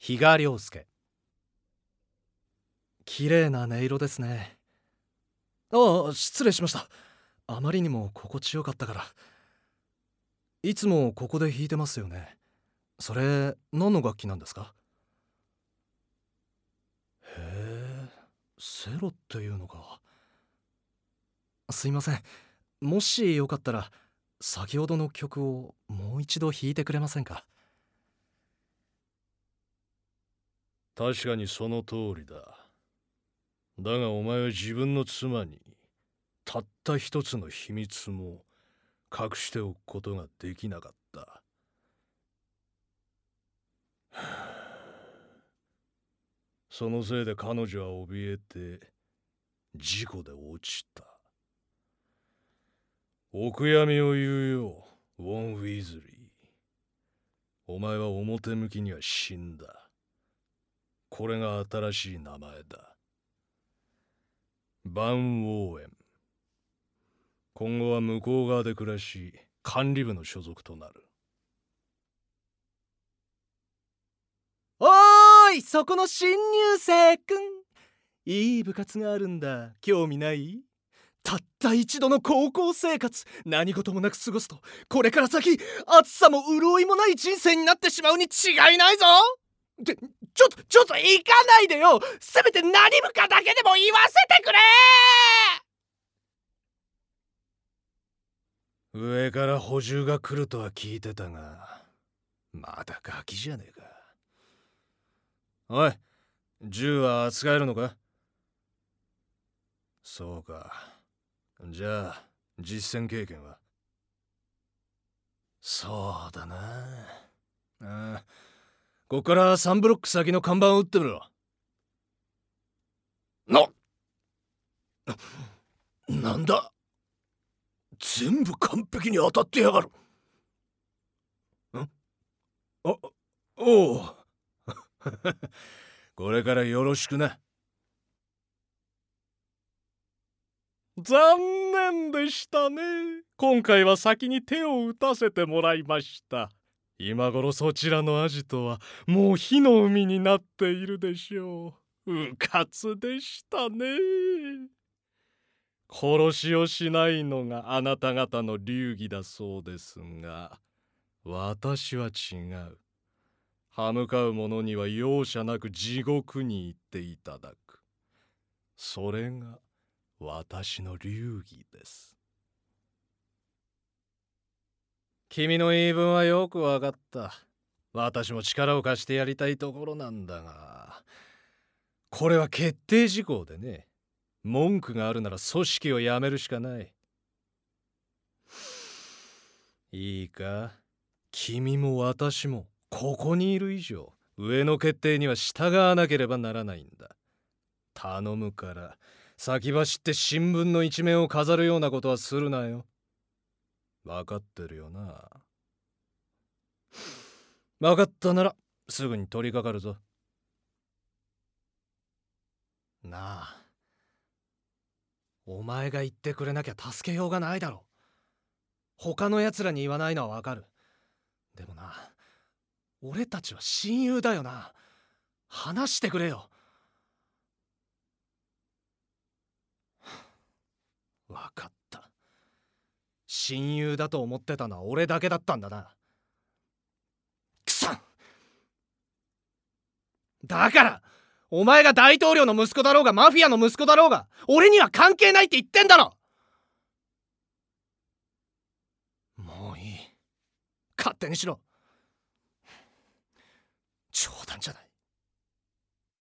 比嘉良介。綺麗な音色ですね。ああ、失礼しました。あまりにも心地よかったから。いつもここで弾いてますよね。それ何の楽器なんですか？へえ、セロっていうのか。すいません。もしよかったら先ほどの曲をもう一度弾いてくれませんか？ 確かにその通りだ。だがお前は自分の妻にたった一つの秘密も隠しておくことができなかった。そのせいで彼女は怯えて事故で落ちた。お悔やみを言うよ、ウォン・ウィズリー。お前は表向きには死んだ。これが新しい名前だ。バン・ウォーエン。今後は向こう側で暮らし、管理部の所属となる。 おーい、そこの新入生くん。いい部活があるんだ。興味ない？たった一度の高校生活、何事もなく過ごすと、これから先暑さも潤いもない人生になってしまうに違いないぞ。ちょっと行かないでよ。せめて何部かだけでも言わせてくれ。 上から補充が来るとは聞いてたが、まだガキじゃねえか。おい、銃は扱えるのか？そうか。じゃあ実戦経験は？そうだな。ああ、こっから3ブロック先の看板を撃ってみろ。なんだ、全部完璧に当たってやがる。おうこれからよろしくな。 残念でしたね。今回は先に手を打たせてもらいました。今頃そちらのアジトはもう火の海になっているでしょう。うかつでしたね。殺しをしないのがあなた方の流儀だそうですが、私は違う。歯向かう者には容赦なく地獄に行っていただく。それが私の流儀です。 君の言い分はよくわかった。私も力を貸してやりたいところなんだが、これは決定事項でね。文句があるなら組織を辞めるしかない。いいか、君も私もここにいる以上、上の決定には従わなければならないんだ。頼むから、先走って新聞の一面を飾るようなことはするなよ。分かってるよな。分かったならすぐに取り掛かるぞ。 なあ、お前が言ってくれなきゃ助けようがないだろ。他の奴らに言わないのはわかる。でもな、俺たちは親友だよな。話してくれよ。わかった。親友だと思ってたのは俺だけだったんだな。くさんだからお前が大統領の息子だろうがマフィアの息子だろうが俺には関係ないって言ってんだろ。もういい。勝手にしろ。冗談じゃない。